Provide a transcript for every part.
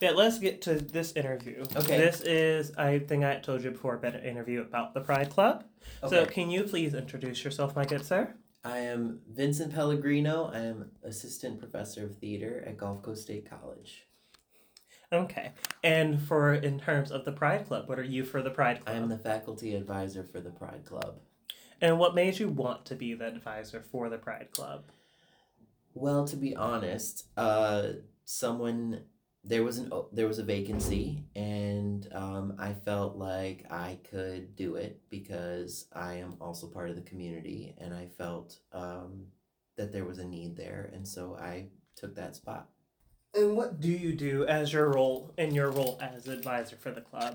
Yeah, let's get to this interview. Okay. This is, I think I told you before, been an interview about the Pride Club. Okay. So can you please introduce yourself, my good sir? I am Vincent Pellegrino. I am assistant professor of theater at Gulf Coast State College. Okay. And in terms of the Pride Club, what are you for the Pride Club? I am the faculty advisor for the Pride Club. And what made you want to be the advisor for the Pride Club? Well, to be honest, there was a vacancy, and I felt like I could do it because I am also part of the community, and I felt that there was a need there, and so I took that spot. And what do you do as your role as advisor for the club?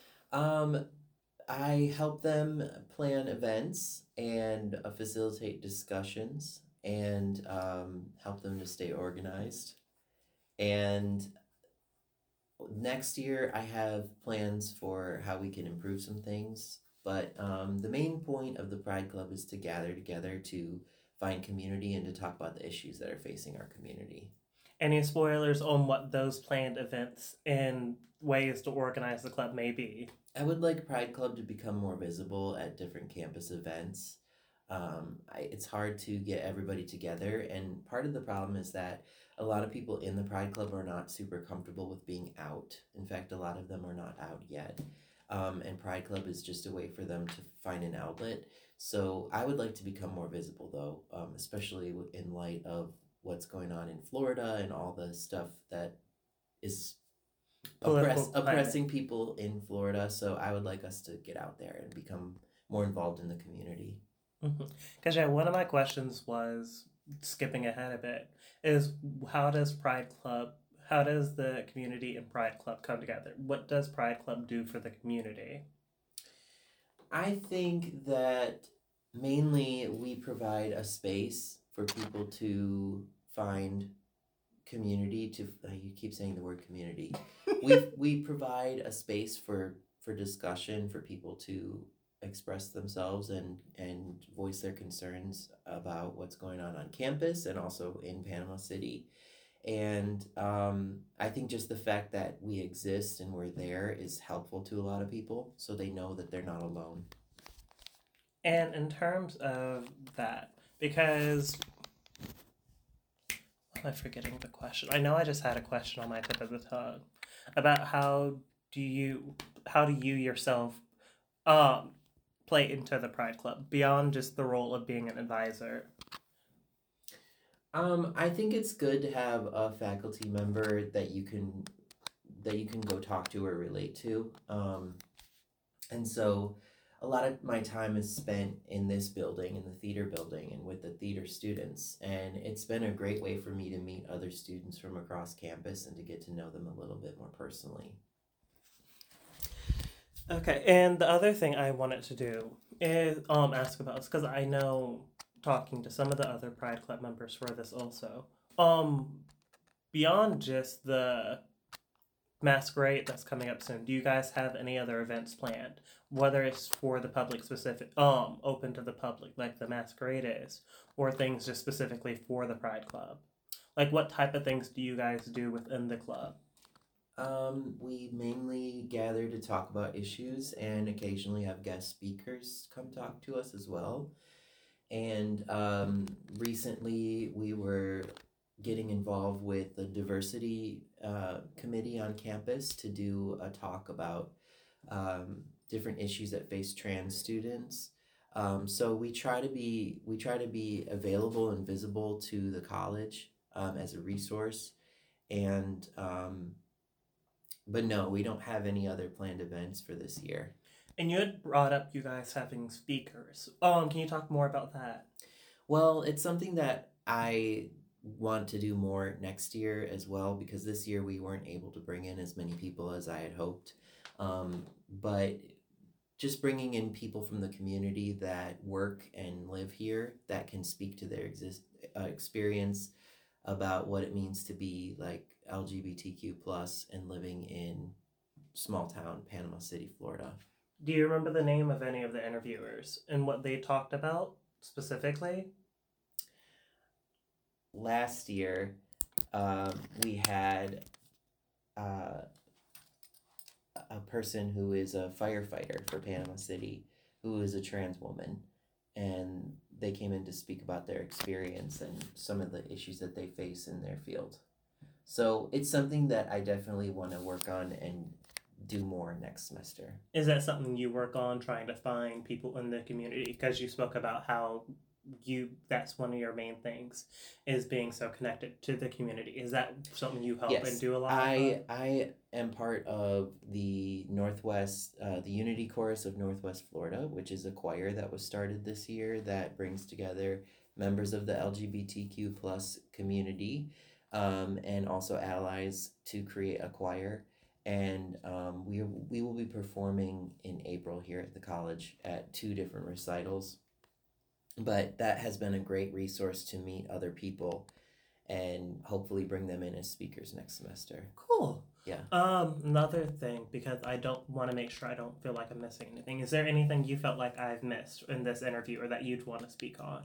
I help them plan events and facilitate discussions and help them to stay organized. And next year, I have plans for how we can improve some things. But the main point of the Pride Club is to gather together to find community and to talk about the issues that are facing our community. Any spoilers on what those planned events and ways to organize the club may be? I would like Pride Club to become more visible at different campus events. It's hard to get everybody together, and part of the problem is that a lot of people in the Pride Club are not super comfortable with being out. In fact, a lot of them are not out yet. And Pride Club is just a way for them to find an outlet. So I would like to become more visible, though, especially in light of what's going on in Florida and all the stuff that is oppressing people in Florida. So I would like us to get out there and become more involved in the community. Because one of my questions was, skipping ahead a bit, is how does the community and Pride Club come together? What does Pride Club do for the community? I think that mainly we provide a space for people to find community. You keep saying the word community. we provide a space for discussion, for people to express themselves and voice their concerns about what's going on campus and also in Panama City. And I think just the fact that we exist and we're there is helpful to a lot of people, so they know that they're not alone. And in terms of that, because I'm forgetting the question. I know I just had a question on my tip of the tongue about how do you yourself play into the Pride Club beyond just the role of being an advisor? I think it's good to have a faculty member that you can go talk to or relate to. And so a lot of my time is spent in this building, in the theater building, and with the theater students. And it's been a great way for me to meet other students from across campus and to get to know them a little bit more personally. Okay, and the other thing I wanted to do is ask about, because I know, talking to some of the other Pride Club members for this also, beyond just the masquerade that's coming up soon, do you guys have any other events planned, whether it's for the public specific, open to the public like the masquerade is, or things just specifically for the Pride Club? Like, what type of things do you guys do within the club? We mainly gather to talk about issues and occasionally have guest speakers come talk to us as well. And recently we were getting involved with the diversity committee on campus to do a talk about different issues that face trans students. So we try to be available and visible to the college as a resource. And but no, we don't have any other planned events for this year. And you had brought up you guys having speakers. Can you talk more about that? Well, it's something that I want to do more next year as well, because this year we weren't able to bring in as many people as I had hoped. But just bringing in people from the community that work and live here that can speak to their experience about what it means to be like LGBTQ plus and living in small town Panama City, Florida. Do you remember the name of any of the interviewers and what they talked about specifically? Last year, we had person who is a firefighter for Panama City, who is a trans woman, and they came in to speak about their experience and some of the issues that they face in their field. So it's something that I definitely want to work on and do more next semester. Is that something you work on, trying to find people in the community? Because you spoke about how that's one of your main things, is being so connected to the community. Is that something you help Yes, and do a lot I am part of the the Unity Chorus of Northwest Florida, which is a choir that was started this year that brings together members of the LGBTQ plus community, and also allies to create a choir. And we will be performing in April here at the college at 2 different recitals. But that has been a great resource to meet other people and hopefully bring them in as speakers next semester. Cool. Yeah. Another thing, because I don't want to make sure I don't feel like I'm missing anything. Is there anything you felt like I've missed in this interview or that you'd want to speak on?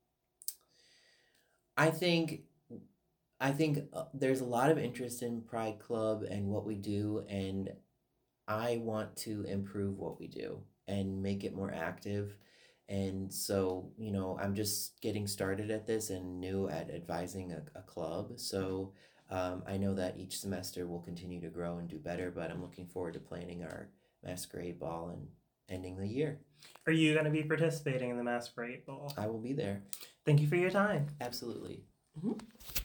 I think there's a lot of interest in Pride Club and what we do, and I want to improve what we do and make it more active. And so, I'm just getting started at this and new at advising a club. So I know that each semester will continue to grow and do better, but I'm looking forward to planning our masquerade ball and ending the year. Are you going to be participating in the masquerade ball? I will be there. Thank you for your time. Absolutely. Mm-hmm.